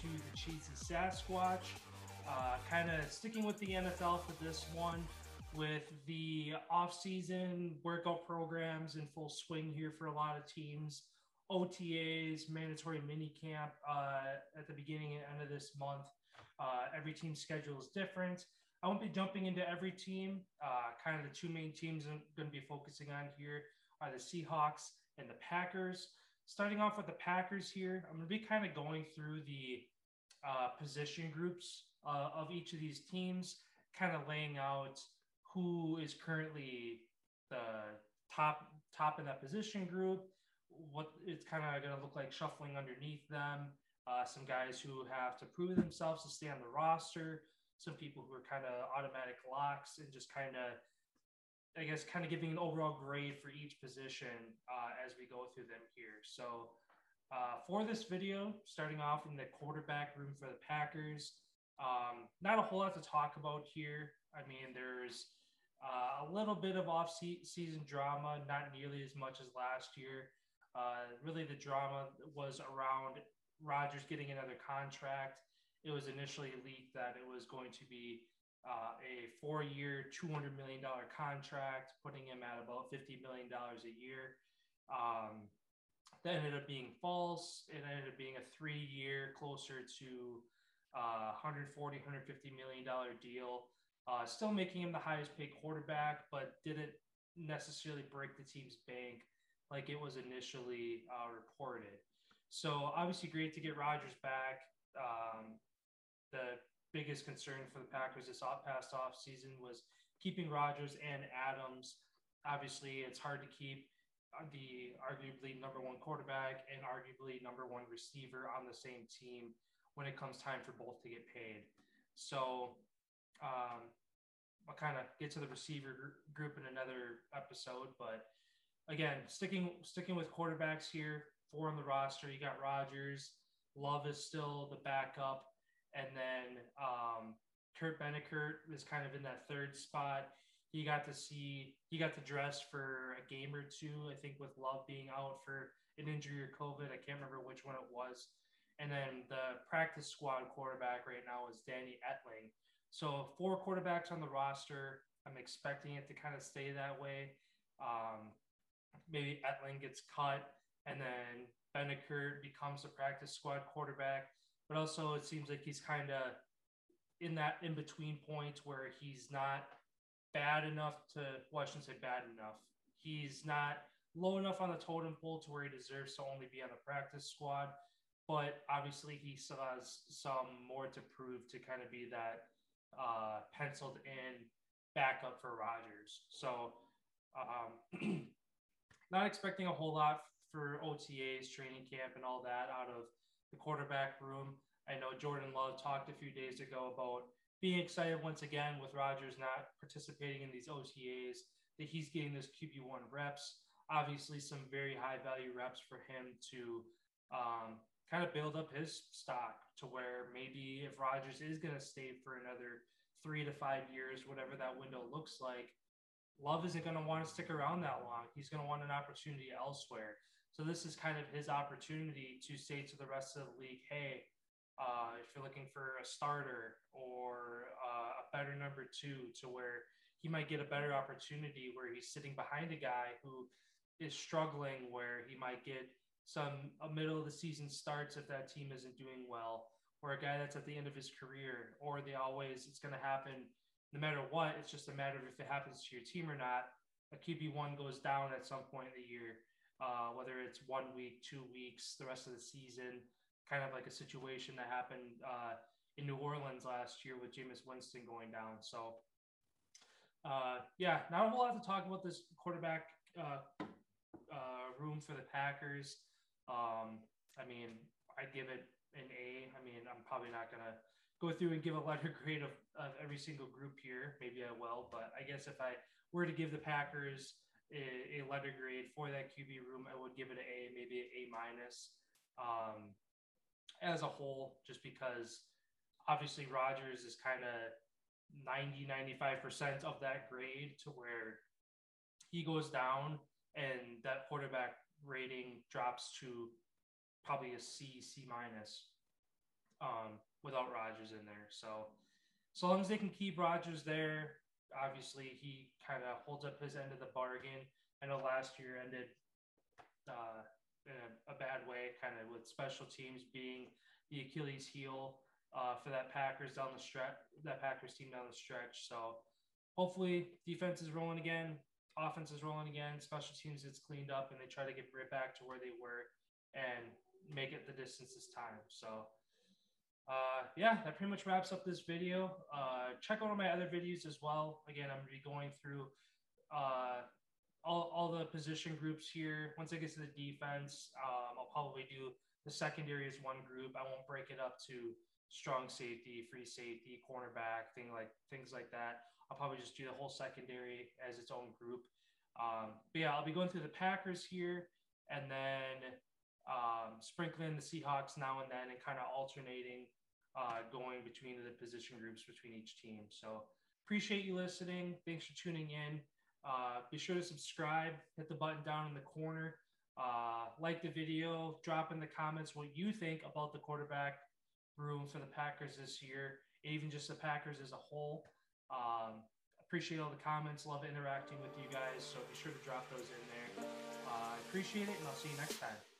to the Cheesy Sasquatch. Kind of sticking with the NFL for this one, with the off-season workout programs in full swing here for a lot of teams. OTAs, mandatory mini camp at the beginning and end of this month. Every team's schedule is different. I won't be jumping into every team. Kind of the two main teams I'm going to be focusing on here are the Seahawks and the Packers. Starting off with the Packers here, I'm going to be kind of going through the position groups of each of these teams, kind of laying out who is currently the top in that position group, what it's kind of going to look like shuffling underneath them, some guys who have to prove themselves to stay on the roster, some people who are kind of automatic locks, and just kind of, I guess, kind of giving an overall grade for each position as we go through them here. So for this video, starting off in the quarterback room for the Packers, not a whole lot to talk about here. I mean, there's a little bit of off-season drama, not nearly as much as last year. Really, the drama was around Rodgers getting another contract. It was initially leaked that it was going to be a 4-year, $200 million contract, putting him at about $50 million a year. That ended up being false. It ended up being a 3-year, closer to $140, $150 million deal. Still making him the highest paid quarterback, but didn't necessarily break the team's bank like it was initially reported. So obviously great to get Rodgers back. The biggest concern for the Packers this past offseason was keeping Rodgers and Adams. Obviously, it's hard to keep the arguably number one quarterback and arguably number one receiver on the same team when it comes time for both to get paid. So I'll kind of get to the receiver group in another episode, but again, sticking with quarterbacks here, 4 on the roster. You got Rodgers, Love is still the backup, and then Kurt Beninckert is kind of in that third spot. He got to dress for a game or two, I think, with Love being out for an injury or COVID. I can't remember which one it was. And then the practice squad quarterback right now is Danny Etling. So 4 quarterbacks on the roster. I'm expecting it to kind of stay that way. Maybe Etling gets cut, and then Beninckert becomes the practice squad quarterback. But also it seems like he's kind of in that in-between point where he's not bad enough to, well, I shouldn't say bad enough. He's not low enough on the totem pole to where he deserves to only be on the practice squad. But obviously he still has some more to prove to kind of be that penciled in backup for Rodgers. So not expecting a whole lot for OTAs, training camp, and all that out of the quarterback room. I know Jordan Love talked a few days ago about being excited once again with Rodgers not participating in these OTAs, that he's getting this QB1 reps. Obviously, some very high-value reps for him to kind of build up his stock to where maybe if Rodgers is going to stay for another 3 to 5 years, whatever that window looks like, Love isn't going to want to stick around that long. He's going to want an opportunity elsewhere. So this is kind of his opportunity to say to the rest of the league, hey, if you're looking for a starter or a better number 2, to where he might get a better opportunity where he's sitting behind a guy who is struggling, where he might get a middle of the season starts if that team isn't doing well, or a guy that's at the end of his career, or it's going to happen no matter what. It's just a matter of if it happens to your team or not. A QB1 goes down at some point in the year, whether it's 1 week, 2 weeks, the rest of the season, kind of like a situation that happened in New Orleans last year with Jameis Winston going down. So, yeah, not a whole lot to talk about this quarterback room for the Packers. I mean, I'd give it an A. I mean, I'm probably not going to go through and give a letter grade of every single group here. Maybe I will, but I guess if I were to give the Packers a letter grade for that QB room, I would give it an A, maybe an A minus as a whole, just because obviously Rodgers is kind of 90-95% of that grade, to where he goes down and that quarterback rating drops to probably a C minus. without Rodgers in there. So long as they can keep Rodgers there, obviously he kind of holds up his end of the bargain. I know last year ended in a bad way, kind of with special teams being the Achilles heel for that Packers down the stretch, that Packers team down the stretch. So hopefully defense is rolling again, offense is rolling again, special teams gets cleaned up, and they try to get right back to where they were and make it the distance this time. So yeah, that pretty much wraps up this video. Check out all my other videos as well. Again, I'm going to be going through all the position groups here. Once I get to the defense, I'll probably do the secondary as one group. I won't break it up to strong safety, free safety, cornerback, things like that. I'll probably just do the whole secondary as its own group. But yeah, I'll be going through the Packers here, and then sprinkling the Seahawks now and then, and kind of alternating, going between the position groups between each team. So appreciate you listening. Thanks for tuning in. Be sure to subscribe, hit the button down in the corner, like the video, drop in the comments what you think about the quarterback room for the Packers this year, even just the Packers as a whole. Appreciate all the comments, love interacting with you guys, so be sure to drop those in there. I appreciate it, and I'll see you next time.